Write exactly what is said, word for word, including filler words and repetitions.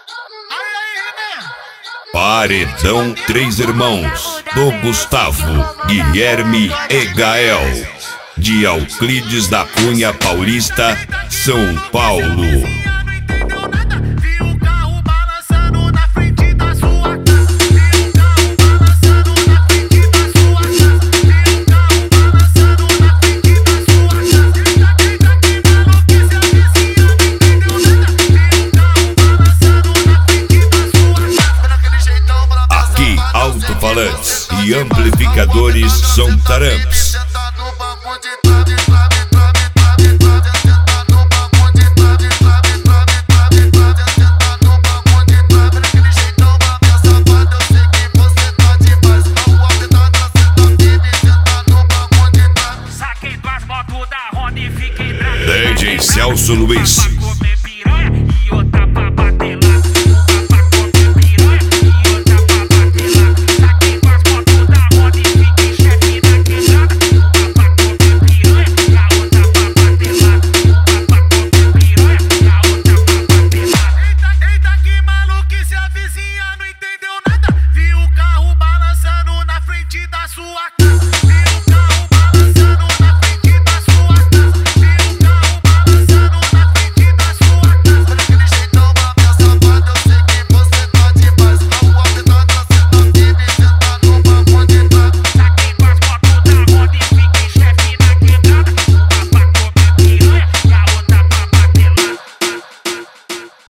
Paredão Três Irmãos, do Gustavo, Guilherme e Gael, de Euclides da Cunha Paulista, São Paulo. Alto-falantes e amplificadores Sontaramps.